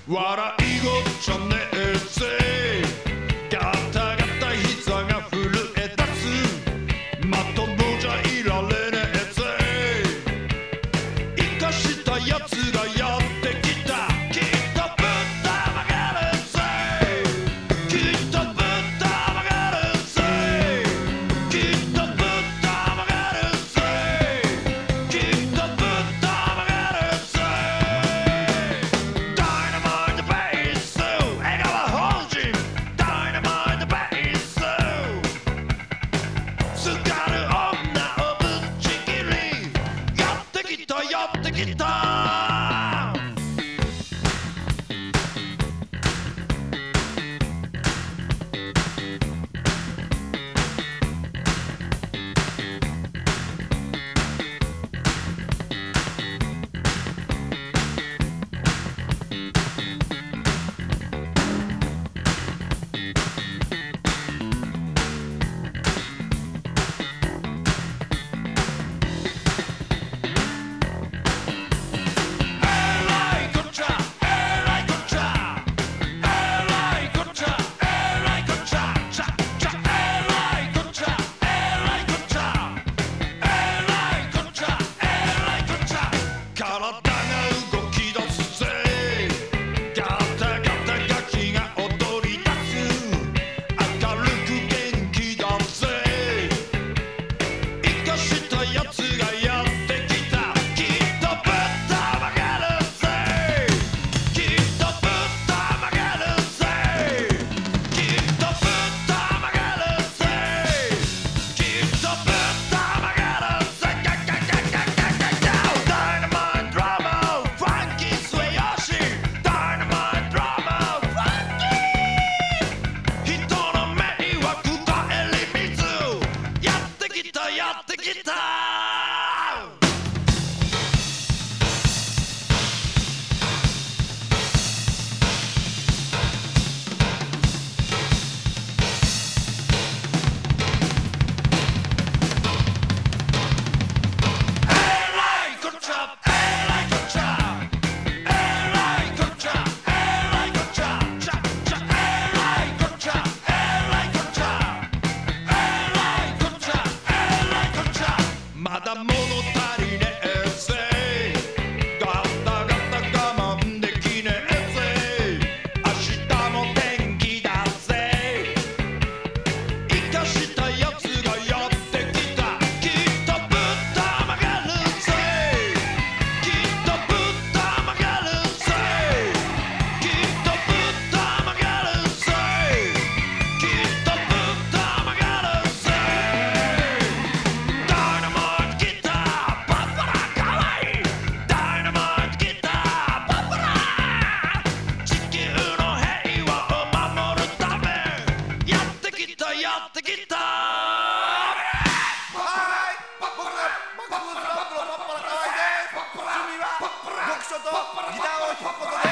笑いごっちゃねえぜガタガタ膝が震え出すまともじゃいられねえぜ生かしたやつがやってきたきっとぶったまげるぜきっとぶったまげるぜきっとぶったまげるぜきっとぶったまげるぜダイナマイトベース笑顔法人ダイナマイトベースすがる女をぶっちぎりやってきたやってきたやってきたまだ物足りねえぜガタガタ我慢できねえぜ明日も天気だぜ生かしたやつがやってきたきっとぶったまげるぜきっとぶったまげるぜきっとぶったまげるぜきっとぶったまげるぜやってきた趣味は読書とギターを弾くことで